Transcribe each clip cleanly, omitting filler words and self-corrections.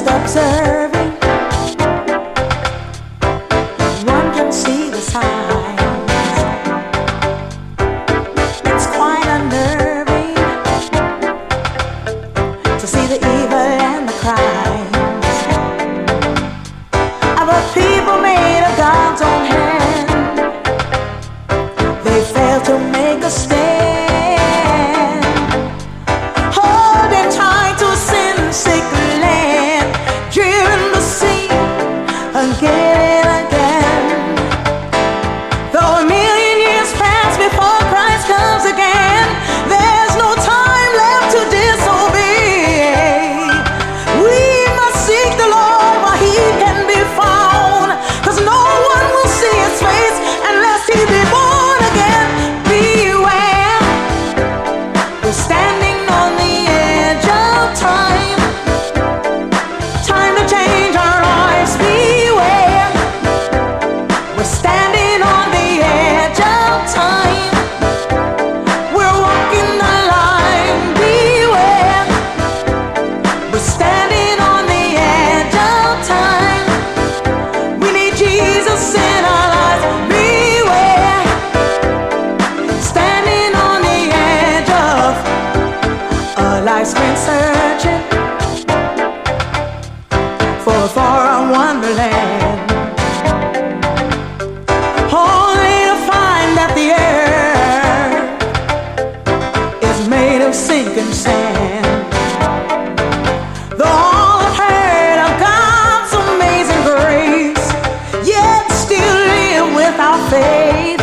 observing, one can see the signs. It's quite unnerving to see the evil and the crimes of a people made of God's own hand. They fail to make a stand, holding tight to sin-sick land, driven to sin again and again. Though a million years pass before Christ comes again, there's no time left to disobey. We must seek the Lord while He can be found, 'cause no one will see His face unless He be born again. Beware, we're standing on the edge of time, time to change our lives. Beware, we're standing on the edge of time, we're walking the line. Beware, we're standing on the edge of time, we need Jesus in our lives. Beware, standing on the edge of a life spent searching for a foreign wonderland, only to find that the earth is made of sinking sand. Though all have heard of God's amazing grace, yet still live without faith,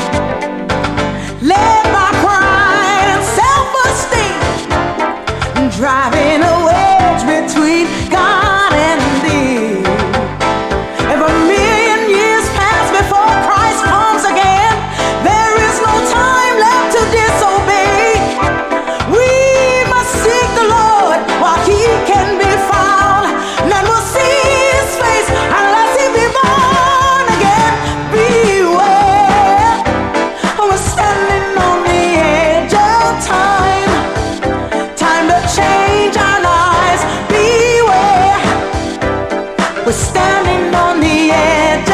led by pride and self-esteem, driving a wedge between God and thee. If a million years pass before Christ comes again, there is no time left to disobey. We must seek the Lord while He can be found. None will see His face unless He be born again. Beware, we're standing on the edge of time, time to change our lives. Beware, we're standing on the edge